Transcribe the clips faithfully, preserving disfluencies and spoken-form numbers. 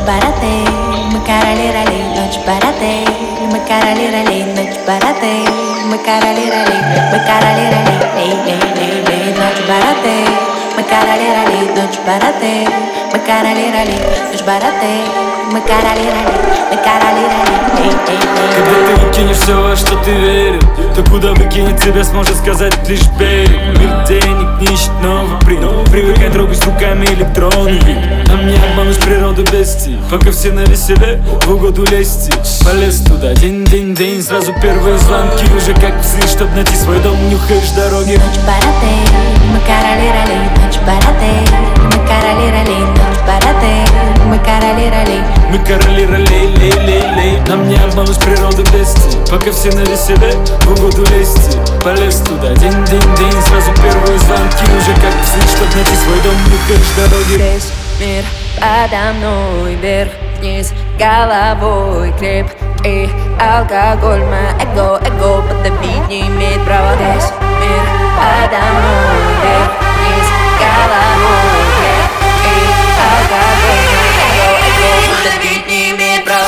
барате, мы короли ролей, ночь барате, мы короли ролей, ночь барате, мы короли ролей, мы короли ролей, лей, лей, лей, лей, ночь барате, мы короли ролей, ночь барате, мы короли ролей, ночь барате, мы короли ролей, мы короли ролей, лей, лей, лей. Когда ты выкинешь все, во что ты верил, то куда выкинет тебя, сможет сказать лишь верю. Мир денег не ищет новый принт, привыкай трогать руками электронный вид. А мне обмануть природу без стиль, пока все навеселе, в угоду лезть. Полез туда, день-день-день, сразу первые звонки, уже как псы, чтоб найти свой дом, нюхаешь дороги. Ночь барате, мы короли ролей, ночь барате, мы короли ролей, ночь барате, мы короли ролей. Мы короли ролей, лей, лей, лей. Нам не обмануть природу без стиль, пока все навеселе, в угоду лезть. Полез туда, день-день-день, сразу первые звонки, уже как псы, чтоб найти свой дом, нюхаешь дороги. Весь мир подо мной, вверх-вниз, головой крепкий алкоголь. Мое эго, эго подавить не имеет права. Весь мир подо мной, вверх-вниз, головой крепкий алкоголь. Мое эго, эго подавить не имеет права.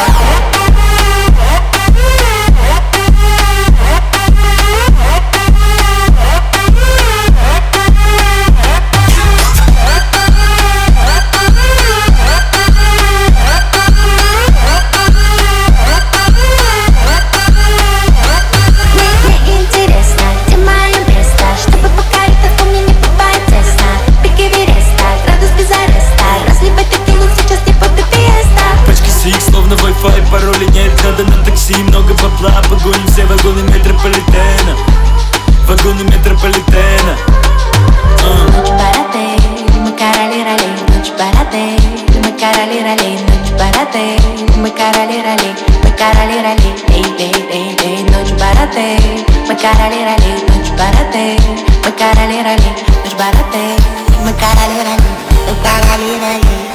Словно Wi-Fi, пароли нет, надо на такси, много бабла. Погоним все вагоны метрополитена, вагоны метрополитена. uh. Ночь барате, мы короли ролей, ночь барате, мы короли ролей, ночь барате, мы короли ролей, мы короли ролей, эй, эй, эй, эй, ночь барате, мы короли ролей, ночь барате, мы короли ролей, ночь барате, мы короли ролей, мы короли ролей.